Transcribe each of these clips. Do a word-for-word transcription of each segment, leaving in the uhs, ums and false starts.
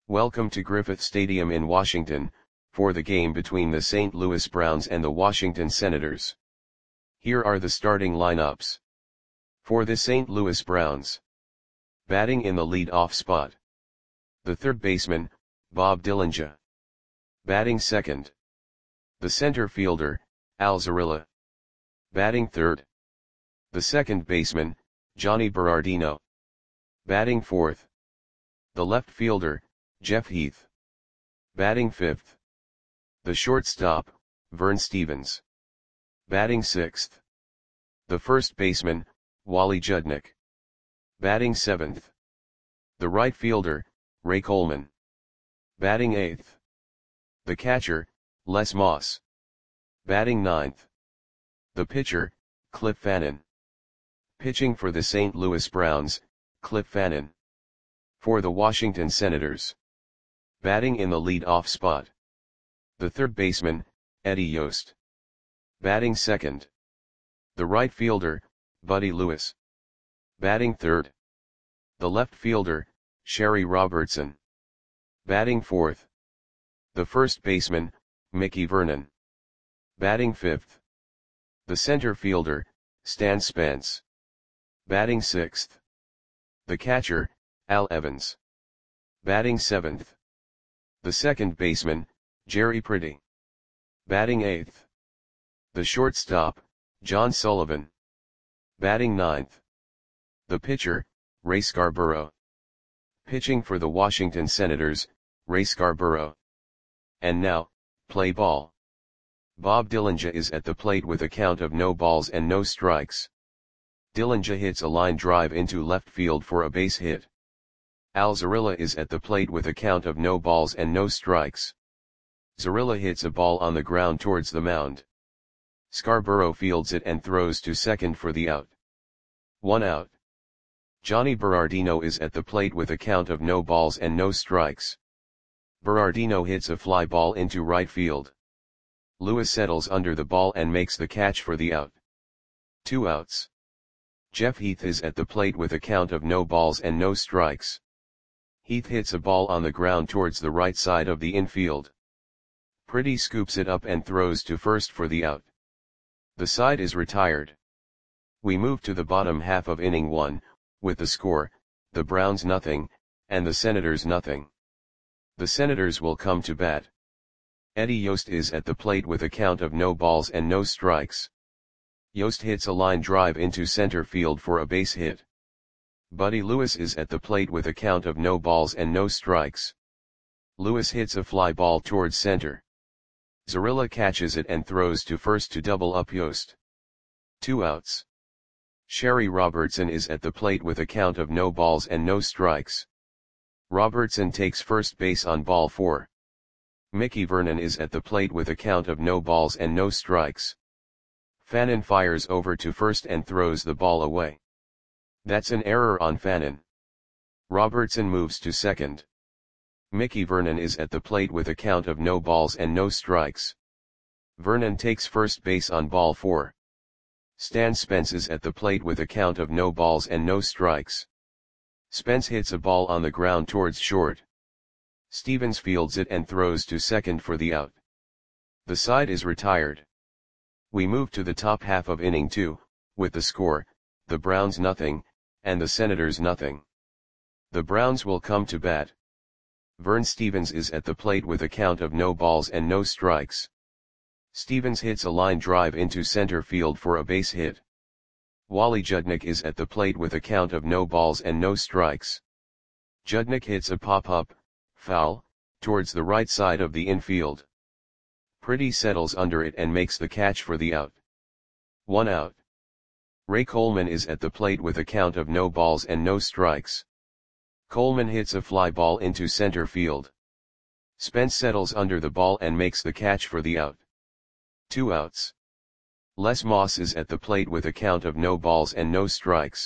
Welcome to Griffith Stadium in Washington, for the game between the Saint Louis Browns and the Washington Senators. Here are the starting lineups. For the Saint Louis Browns. Batting in the lead-off spot. The third baseman, Bob Dillinger. Batting second. The center fielder, Al Zarilla. Batting third. The second baseman, Johnny Berardino. Batting fourth. The left fielder, Jeff Heath. Batting fifth. The shortstop, Vern Stephens. Batting sixth. The first baseman, Wally Judnick. Batting seventh. The right fielder, Ray Coleman. Batting eighth. The catcher, Les Moss. Batting ninth. The pitcher, Cliff Fannin. Pitching for the Saint Louis Browns, Cliff Fannin. For the Washington Senators. Batting in the lead-off spot. The third baseman, Eddie Yost. Batting second. The right fielder, Buddy Lewis. Batting third. The left fielder, Sherry Robertson. Batting fourth. The first baseman, Mickey Vernon. Batting fifth. The center fielder, Stan Spence. Batting sixth. The catcher, Al Evans. Batting seventh. The second baseman, Jerry Pretty. Batting eighth. The shortstop, John Sullivan. Batting ninth. The pitcher, Ray Scarborough. Pitching for the Washington Senators, Ray Scarborough. And now, play ball. Bob Dillinger is at the plate with a count of no balls and no strikes. Dillinger hits a line drive into left field for a base hit. Al Zarilla is at the plate with a count of no balls and no strikes. Zarilla hits a ball on the ground towards the mound. Scarborough fields it and throws to second for the out. One out. Johnny Berardino is at the plate with a count of no balls and no strikes. Berardino hits a fly ball into right field. Lewis settles under the ball and makes the catch for the out. Two outs. Jeff Heath is at the plate with a count of no balls and no strikes. Heath hits a ball on the ground towards the right side of the infield. Pretty scoops it up and throws to first for the out. The side is retired. We move to the bottom half of inning one, with the score, the Browns nothing, and the Senators nothing. The Senators will come to bat. Eddie Yost is at the plate with a count of no balls and no strikes. Yost hits a line drive into center field for a base hit. Buddy Lewis is at the plate with a count of no balls and no strikes. Lewis hits a fly ball towards center. Zarilla catches it and throws to first to double up Yost. Two outs. Sherry Robertson is at the plate with a count of no balls and no strikes. Robertson takes first base on ball four. Mickey Vernon is at the plate with a count of no balls and no strikes. Fannin fires over to first and throws the ball away. That's an error on Fannin. Robertson moves to second. Mickey Vernon is at the plate with a count of no balls and no strikes. Vernon takes first base on ball four. Stan Spence is at the plate with a count of no balls and no strikes. Spence hits a ball on the ground towards short. Stephens fields it and throws to second for the out. The side is retired. We move to the top half of inning two, with the score, the Browns nothing, and the Senators nothing. The Browns will come to bat. Vern Stephens is at the plate with a count of no balls and no strikes. Stephens hits a line drive into center field for a base hit. Wally Judnick is at the plate with a count of no balls and no strikes. Judnick hits a pop-up, foul, towards the right side of the infield. Pretty settles under it and makes the catch for the out. One out. Ray Coleman is at the plate with a count of no balls and no strikes. Coleman hits a fly ball into center field. Spence settles under the ball and makes the catch for the out. Two outs. Les Moss is at the plate with a count of no balls and no strikes.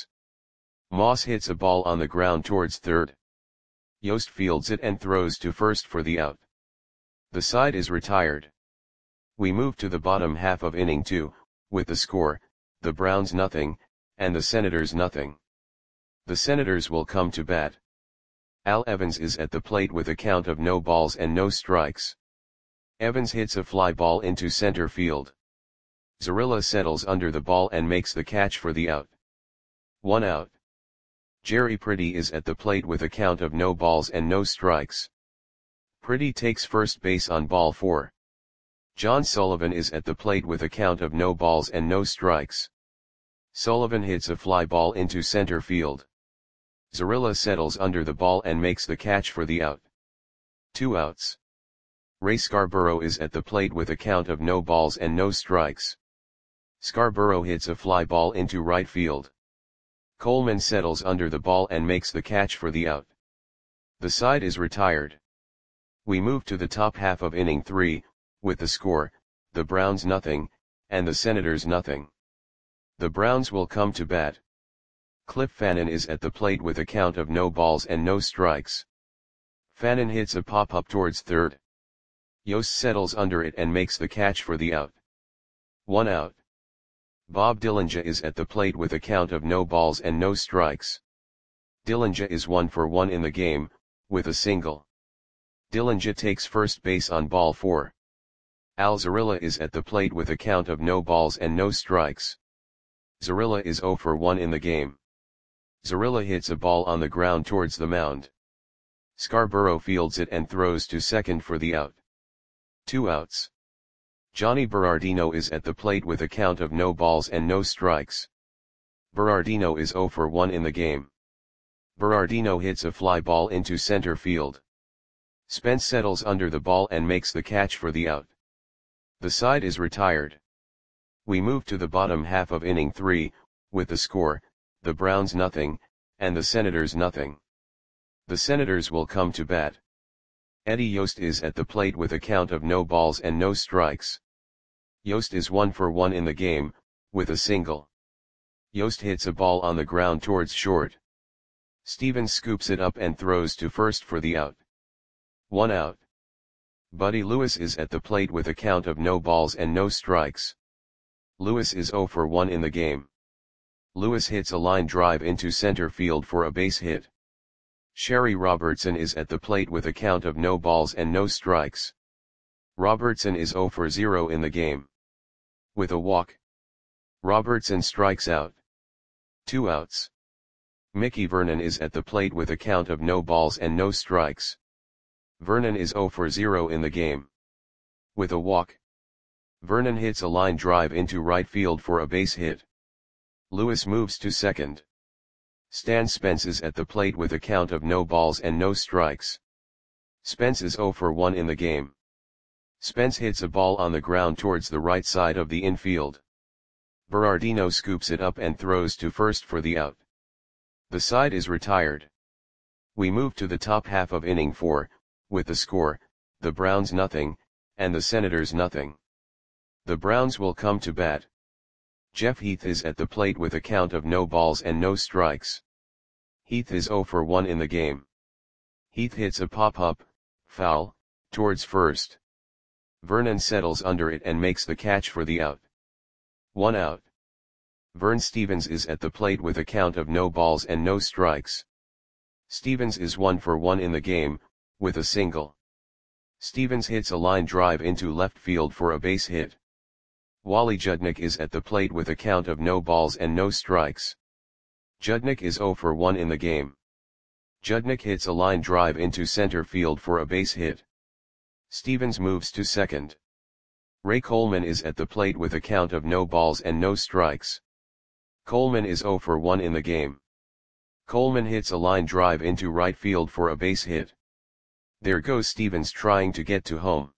Moss hits a ball on the ground towards third. Yost fields it and throws to first for the out. The side is retired. We move to the bottom half of inning two, with the score, the Browns nothing, and the Senators nothing. The Senators will come to bat. Al Evans is at the plate with a count of no balls and no strikes. Evans hits a fly ball into center field. Zarilla settles under the ball and makes the catch for the out. One out. Jerry Pretty is at the plate with a count of no balls and no strikes. Pretty takes first base on ball four. John Sullivan is at the plate with a count of no balls and no strikes. Sullivan hits a fly ball into center field. Zarilla settles under the ball and makes the catch for the out. Two outs. Ray Scarborough is at the plate with a count of no balls and no strikes. Scarborough hits a fly ball into right field. Coleman settles under the ball and makes the catch for the out. The side is retired. We move to the top half of inning three, with the score, the Browns nothing, and the Senators nothing. The Browns will come to bat. Cliff Fannin is at the plate with a count of no balls and no strikes. Fannin hits a pop-up towards third. Yost settles under it and makes the catch for the out. One out. Bob Dillinger is at the plate with a count of no balls and no strikes. Dillinger is one for one in the game, with a single. Dillinger takes first base on ball four. Al Zarilla is at the plate with a count of no balls and no strikes. Zarilla is zero for one in the game. Zarilla hits a ball on the ground towards the mound. Scarborough fields it and throws to second for the out. Two outs. Johnny Berardino is at the plate with a count of no balls and no strikes. Berardino is zero for one in the game. Berardino hits a fly ball into center field. Spence settles under the ball and makes the catch for the out. The side is retired. We move to the bottom half of inning three, with the score, the Browns nothing, and the Senators nothing. The Senators will come to bat. Eddie Yost is at the plate with a count of no balls and no strikes. Yost is one for one in the game, with a single. Yost hits a ball on the ground towards short. Stevens scoops it up and throws to first for the out. One out. Buddy Lewis is at the plate with a count of no balls and no strikes. Lewis is zero for one in the game. Lewis hits a line drive into center field for a base hit. Sherry Robertson is at the plate with a count of no balls and no strikes. Robertson is zero for zero in the game. With a walk, Robertson strikes out. Two outs. Mickey Vernon is at the plate with a count of no balls and no strikes. Vernon is zero for zero in the game. With a walk, Vernon hits a line drive into right field for a base hit. Lewis moves to second. Stan Spence is at the plate with a count of no balls and no strikes. Spence is zero for one in the game. Spence hits a ball on the ground towards the right side of the infield. Berardino scoops it up and throws to first for the out. The side is retired. We move to the top half of inning four, with the score, the Browns nothing, and the Senators nothing. The Browns will come to bat. Jeff Heath is at the plate with a count of no balls and no strikes. Heath is zero for one in the game. Heath hits a pop-up, foul, towards first. Vernon settles under it and makes the catch for the out. One out. Vern Stevens is at the plate with a count of no balls and no strikes. Stevens is one for one in the game, with a single. Stevens hits a line drive into left field for a base hit. Wally Judnick is at the plate with a count of no balls and no strikes. Judnick is zero for one in the game. Judnick hits a line drive into center field for a base hit. Stevens moves to second. Ray Coleman is at the plate with a count of no balls and no strikes. Coleman is zero for one in the game. Coleman hits a line drive into right field for a base hit. There goes Stevens trying to get to home.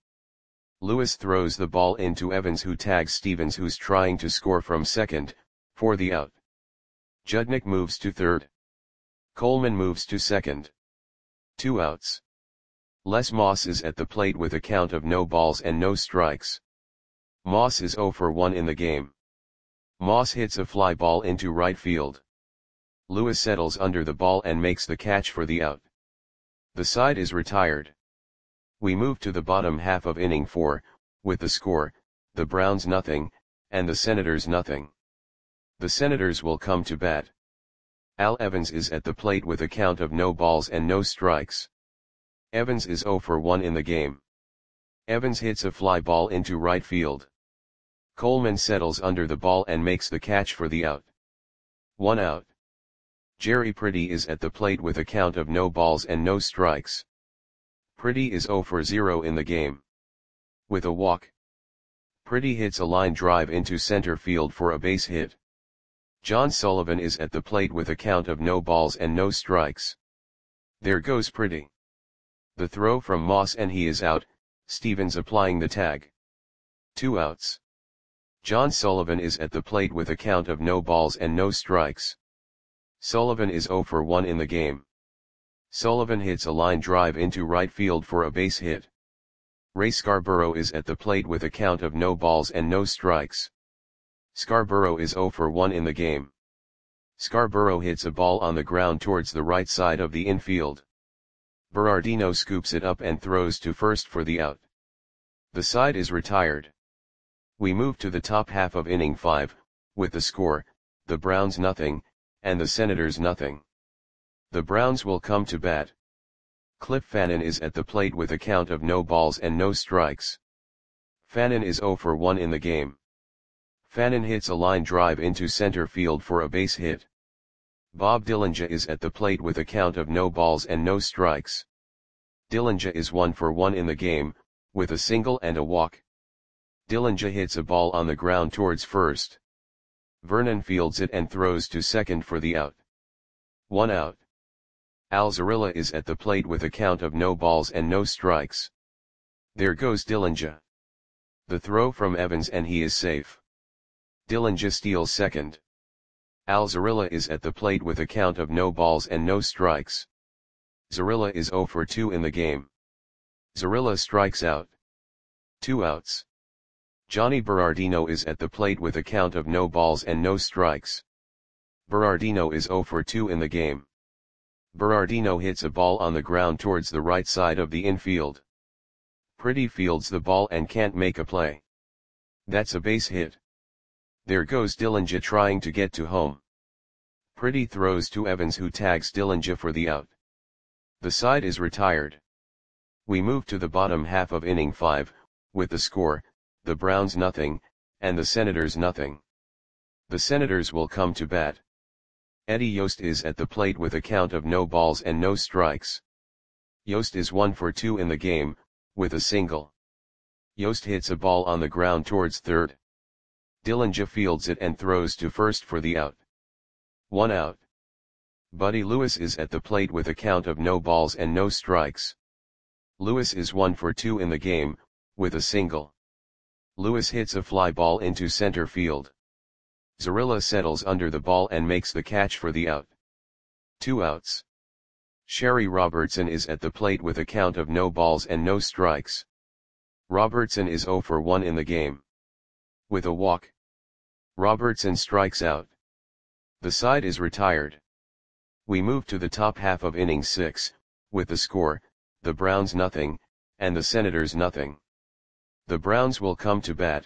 Lewis throws the ball into Evans, who tags Stevens, who's trying to score from second, for the out. Judnick moves to third. Coleman moves to second. Two outs. Les Moss is at the plate with a count of no balls and no strikes. Moss is zero for one in the game. Moss hits a fly ball into right field. Lewis settles under the ball and makes the catch for the out. The side is retired. We move to the bottom half of inning four, with the score, the Browns nothing, and the Senators nothing. The Senators will come to bat. Al Evans is at the plate with a count of no balls and no strikes. Evans is zero for one in the game. Evans hits a fly ball into right field. Coleman settles under the ball and makes the catch for the out. One out. Jerry Pretty is at the plate with a count of no balls and no strikes. Pretty is zero for zero in the game. With a walk. Pretty hits a line drive into center field for a base hit. John Sullivan is at the plate with a count of no balls and no strikes. There goes Pretty. The throw from Moss and he is out, Stevens applying the tag. Two outs. John Sullivan is at the plate with a count of no balls and no strikes. Sullivan is zero for one in the game. Sullivan hits a line drive into right field for a base hit. Ray Scarborough is at the plate with a count of no balls and no strikes. Scarborough is zero for one in the game. Scarborough hits a ball on the ground towards the right side of the infield. Berardino scoops it up and throws to first for the out. The side is retired. We move to the top half of inning five, with the score, the Browns nothing, and the Senators nothing. The Browns will come to bat. Cliff Fannin is at the plate with a count of no balls and no strikes. Fannin is zero for one in the game. Fannin hits a line drive into center field for a base hit. Bob Dillinger is at the plate with a count of no balls and no strikes. Dillinger is one for one in the game, with a single and a walk. Dillinger hits a ball on the ground towards first. Vernon fields it and throws to second for the out. One out. Al Zarilla is at the plate with a count of no balls and no strikes. There goes Dillinger. The throw from Evans and he is safe. Dillinger steals second. Al Zarilla is at the plate with a count of no balls and no strikes. Zarilla is zero for two in the game. Zarilla strikes out. Two outs. Johnny Berardino is at the plate with a count of no balls and no strikes. Berardino is zero for two in the game. Berardino hits a ball on the ground towards the right side of the infield. Pretty fields the ball and can't make a play. That's a base hit. There goes Dillinger trying to get to home. Pretty throws to Evans who tags Dillinger for the out. The side is retired. We move to the bottom half of inning five, with the score, the Browns nothing, and the Senators nothing. The Senators will come to bat. Eddie Yost is at the plate with a count of no balls and no strikes. Yost is one for two in the game, with a single. Yost hits a ball on the ground towards third. Dillinger fields it and throws to first for the out. One out. Buddy Lewis is at the plate with a count of no balls and no strikes. Lewis is one for two in the game, with a single. Lewis hits a fly ball into center field. Zarilla settles under the ball and makes the catch for the out. Two outs. Sherry Robertson is at the plate with a count of no balls and no strikes. Robertson is zero for one in the game. With a walk. Robertson strikes out. The side is retired. We move to the top half of inning six, with the score, the Browns nothing, and the Senators nothing. The Browns will come to bat.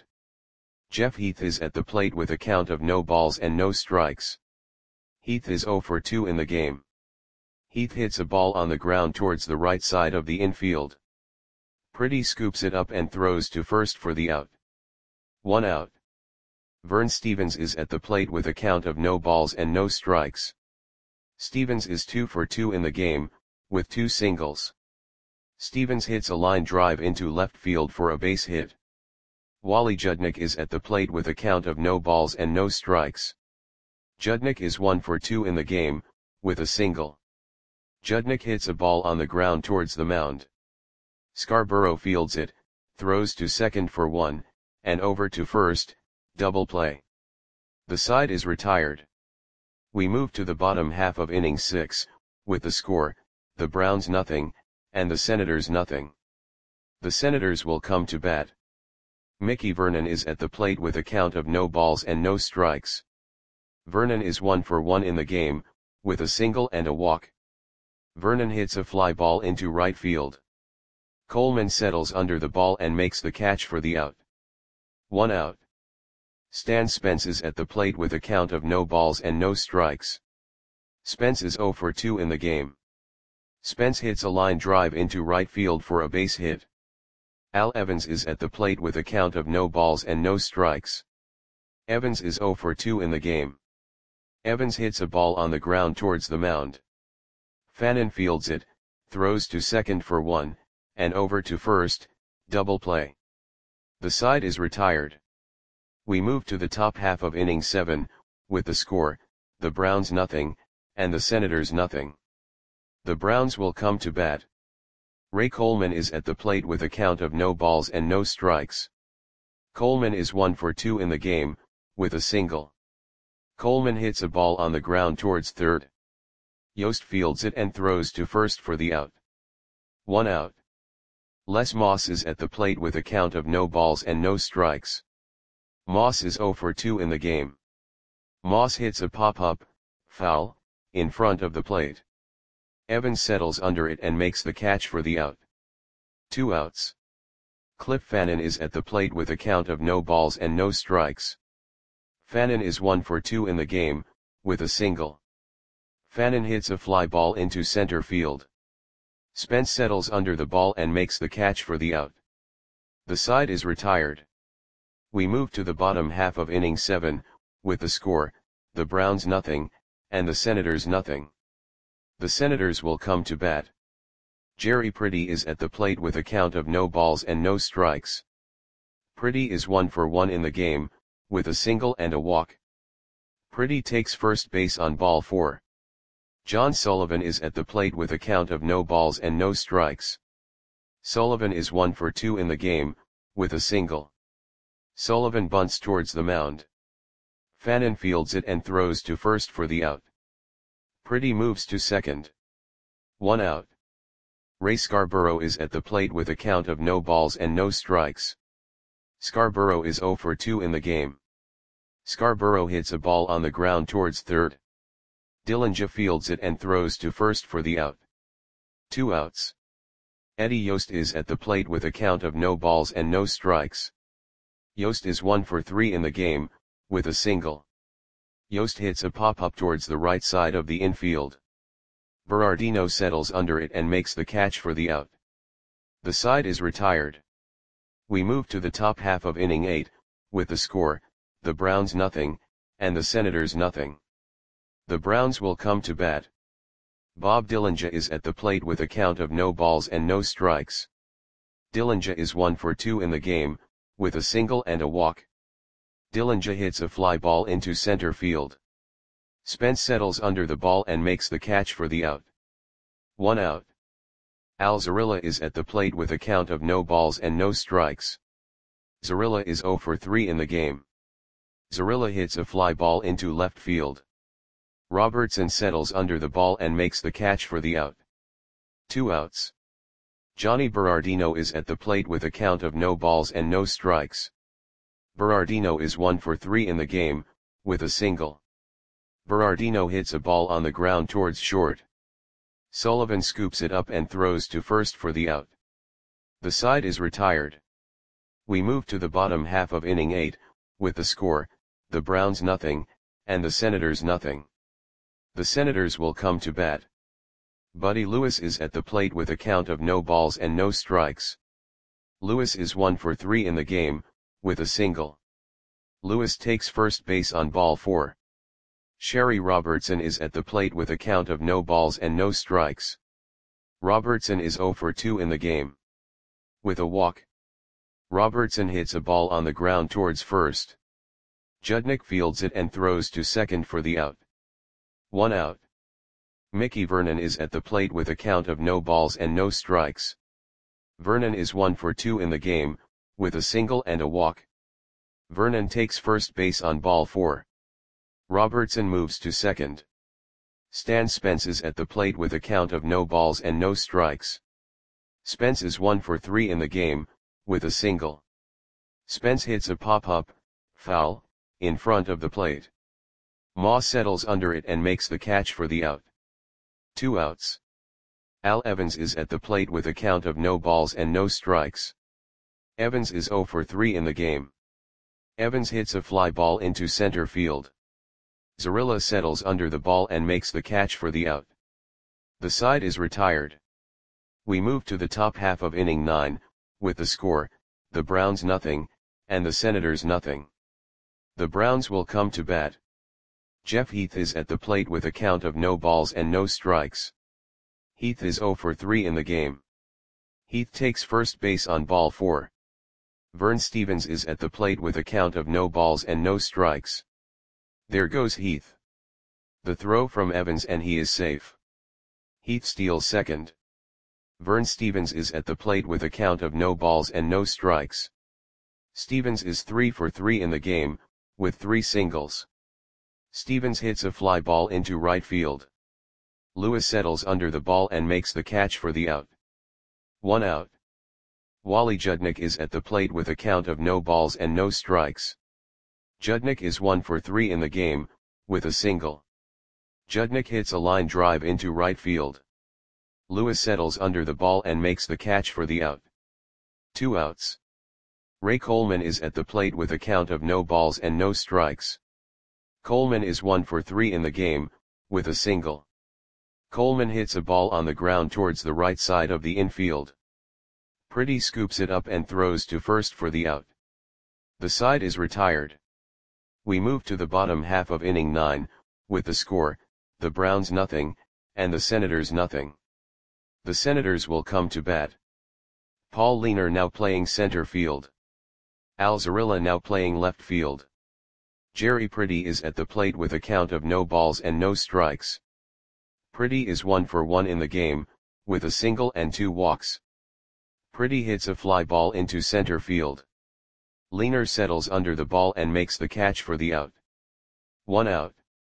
Jeff Heath is at the plate with a count of no balls and no strikes. Heath is zero for two in the game. Heath hits a ball on the ground towards the right side of the infield. Pretty scoops it up and throws to first for the out. One out. Vern Stevens is at the plate with a count of no balls and no strikes. Stevens is two for two in the game, with two singles. Stevens hits a line drive into left field for a base hit. Wally Judnick is at the plate with a count of no balls and no strikes. Judnick is one for two in the game, with a single. Judnick hits a ball on the ground towards the mound. Scarborough fields it, throws to second for one, and over to first, double play. The side is retired. We move to the bottom half of inning six, with the score, the Browns nothing, and the Senators nothing. The Senators will come to bat. Mickey Vernon is at the plate with a count of no balls and no strikes. Vernon is one for one in the game, with a single and a walk. Vernon hits a fly ball into right field. Coleman settles under the ball and makes the catch for the out. One out. Stan Spence is at the plate with a count of no balls and no strikes. Spence is zero for two in the game. Spence hits a line drive into right field for a base hit. Al Evans is at the plate with a count of no balls and no strikes. Evans is zero for two in the game. Evans hits a ball on the ground towards the mound. Fannin fields it, throws to second for one, and over to first, double play. The side is retired. We move to the top half of inning seven, with the score, the Browns nothing, and the Senators nothing. The Browns will come to bat. Ray Coleman is at the plate with a count of no balls and no strikes. Coleman is one for two in the game, with a single. Coleman hits a ball on the ground towards third. Yost fields it and throws to first for the out. One out. Les Moss is at the plate with a count of no balls and no strikes. Moss is zero for two in the game. Moss hits a pop-up, foul, in front of the plate. Evans settles under it and makes the catch for the out. Two outs. Cliff Fannin is at the plate with a count of no balls and no strikes. Fannin is one for two in the game, with a single. Fannin hits a fly ball into center field. Spence settles under the ball and makes the catch for the out. The side is retired. We move to the bottom half of inning seven, with the score, the Browns nothing, and the Senators nothing. The Senators will come to bat. Jerry Pretty is at the plate with a count of no balls and no strikes. Pretty is one for one in the game, with a single and a walk. Pretty takes first base on ball four. John Sullivan is at the plate with a count of no balls and no strikes. Sullivan is one for two in the game, with a single. Sullivan bunts towards the mound. Fannin fields it and throws to first for the out. Pretty moves to second. One out. Ray Scarborough is at the plate with a count of no balls and no strikes. Scarborough is zero for two in the game. Scarborough hits a ball on the ground towards third. Dillinger fields it and throws to first for the out. Two outs. Eddie Yost is at the plate with a count of no balls and no strikes. Yost is one for three in the game, with a single. Yost hits a pop-up towards the right side of the infield. Berardino settles under it and makes the catch for the out. The side is retired. We move to the top half of inning eight, with the score, the Browns nothing, and the Senators nothing. The Browns will come to bat. Bob Dillinger is at the plate with a count of no balls and no strikes. Dillinger is one for two in the game, with a single and a walk. Dillinger hits a fly ball into center field. Spence settles under the ball and makes the catch for the out. One out. Al Zarilla is at the plate with a count of no balls and no strikes. Zarilla is zero for three in the game. Zarilla hits a fly ball into left field. Robertson settles under the ball and makes the catch for the out. Two outs. Johnny Berardino is at the plate with a count of no balls and no strikes. Berardino is one for three in the game, with a single. Berardino hits a ball on the ground towards short. Sullivan scoops it up and throws to first for the out. The side is retired. We move to the bottom half of inning eight, with the score, the Browns nothing, and the Senators nothing. The Senators will come to bat. Buddy Lewis is at the plate with a count of no balls and no strikes. Lewis is one for three in the game, with a single. Lewis takes first base on ball four. Sherry Robertson is at the plate with a count of no balls and no strikes. Robertson is zero for two in the game. With a walk. Robertson hits a ball on the ground towards first. Judnick fields it and throws to second for the out. One out. Mickey Vernon is at the plate with a count of no balls and no strikes. Vernon is one for two in the game, with a single and a walk. Vernon takes first base on ball four. Robertson moves to second. Stan Spence is at the plate with a count of no balls and no strikes. Spence is one for three in the game, with a single. Spence hits a pop-up, foul, in front of the plate. Moss settles under it and makes the catch for the out. Two outs. Al Evans is at the plate with a count of no balls and no strikes. Evans is zero for three in the game. Evans hits a fly ball into center field. Zarilla settles under the ball and makes the catch for the out. The side is retired. We move to the top half of inning nine, with the score, the Browns nothing, and the Senators nothing. The Browns will come to bat. Jeff Heath is at the plate with a count of no balls and no strikes. Heath is oh for three in the game. Heath takes first base on ball four. Vern Stevens is at the plate with a count of no balls and no strikes. There goes Heath. The throw from Evans and he is safe. Heath steals second. Vern Stevens is at the plate with a count of no balls and no strikes. Stevens is three for three in the game, with three singles. Stevens hits a fly ball into right field. Lewis settles under the ball and makes the catch for the out. One out. Wally Judnick is at the plate with a count of no balls and no strikes. Judnick is one for three in the game, with a single. Judnick hits a line drive into right field. Lewis settles under the ball and makes the catch for the out. Two outs. Ray Coleman is at the plate with a count of no balls and no strikes. Coleman is one for three in the game, with a single. Coleman hits a ball on the ground towards the right side of the infield. Pretty scoops it up and throws to first for the out. The side is retired. We move to the bottom half of inning nine, with the score, the Browns nothing, and the Senators nothing. The Senators will come to bat. Paul Leaner now playing center field. Al Zarilla now playing left field. Jerry Pretty is at the plate with a count of no balls and no strikes. Pretty is one for one in the game, with a single and two walks. Pretty hits a fly ball into center field. Leaner settles under the ball and makes the catch for the out. One out.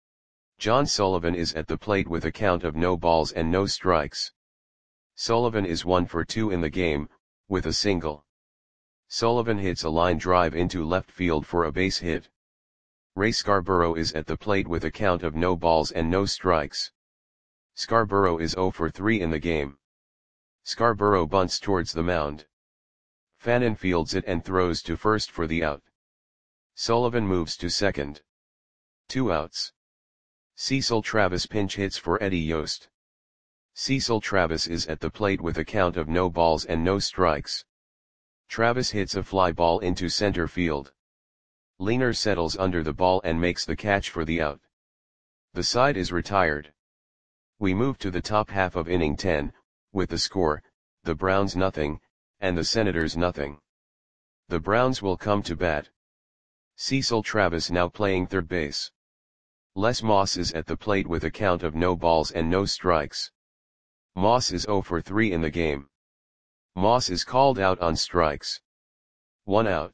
John Sullivan is at the plate with a count of no balls and no strikes. Sullivan is one for two in the game, with a single. Sullivan hits a line drive into left field for a base hit. Ray Scarborough is at the plate with a count of no balls and no strikes. Scarborough is oh for three in the game. Scarborough bunts towards the mound. Fannin fields it and throws to first for the out. Sullivan moves to second. Two outs. Cecil Travis pinch hits for Eddie Yost. Cecil Travis is at the plate with a count of no balls and no strikes. Travis hits a fly ball into center field. Leaner settles under the ball and makes the catch for the out. The side is retired. We move to the top half of inning ten, with the score, the Browns nothing, and the Senators nothing. The Browns will come to bat. Cecil Travis now playing third base. Les Moss is at the plate with a count of no balls and no strikes. Moss is oh for three in the game. Moss is called out on strikes. One out.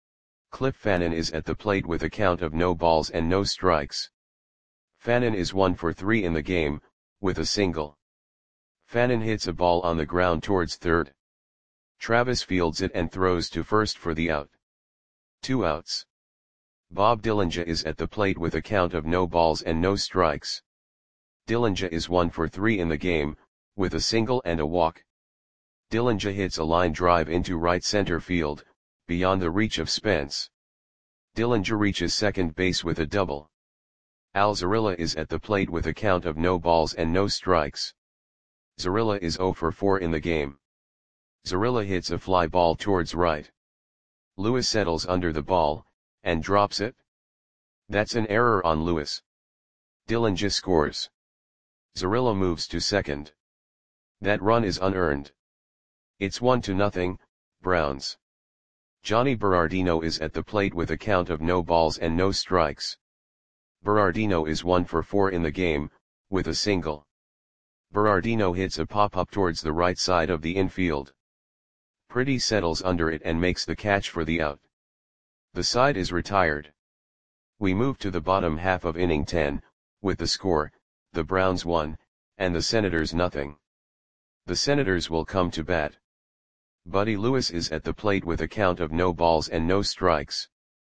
Cliff Fannin is at the plate with a count of no balls and no strikes. Fannin is one for three in the game, with a single. Fannin hits a ball on the ground towards third. Travis fields it and throws to first for the out. Two outs. Bob Dillinger is at the plate with a count of no balls and no strikes. Dillinger is one for three in the game, with a single and a walk. Dillinger hits a line drive into right center field, beyond the reach of Spence. Dillinger reaches second base with a double. Al Zarilla is at the plate with a count of no balls and no strikes. Zarilla is oh for four in the game. Zarilla hits a fly ball towards right. Lewis settles under the ball, and drops it. That's an error on Lewis. Dillinger scores. Zarilla moves to second. That run is unearned. It's one to nothing, Browns. Johnny Berardino is at the plate with a count of no balls and no strikes. Berardino is one for four in the game, with a single. Berardino hits a pop-up towards the right side of the infield. Pretty settles under it and makes the catch for the out. The side is retired. We move to the bottom half of inning ten, with the score, the Browns one, and the Senators nothing. The Senators will come to bat. Buddy Lewis is at the plate with a count of no balls and no strikes.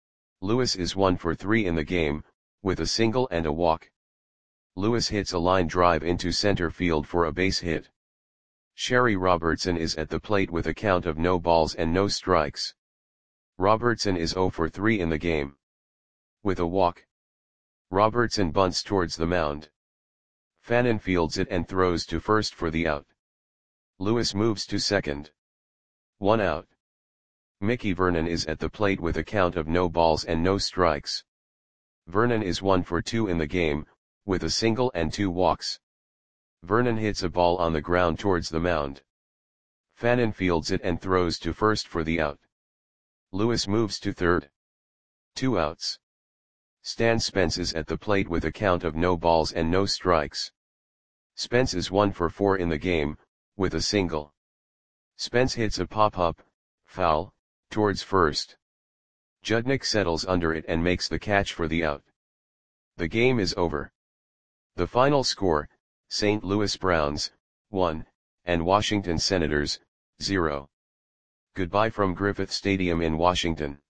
Lewis is one for three in the game, with a single and a walk. Lewis hits a line drive into center field for a base hit. Sherry Robertson is at the plate with a count of no balls and no strikes. Robertson is oh for three in the game, with a walk. Robertson bunts towards the mound. Fannin fields it and throws to first for the out. Lewis moves to second. One out. Mickey Vernon is at the plate with a count of no balls and no strikes. Vernon is one for two in the game, with a single and two walks. Vernon hits a ball on the ground towards the mound. Fannin fields it and throws to first for the out. Lewis moves to third. Two outs. Stan Spence is at the plate with a count of no balls and no strikes. Spence is one for four in the game, with a single. Spence hits a pop-up, foul, towards first. Judnick settles under it and makes the catch for the out. The game is over. The final score, Saint Louis Browns, one, and Washington Senators, zero. Goodbye from Griffith Stadium in Washington.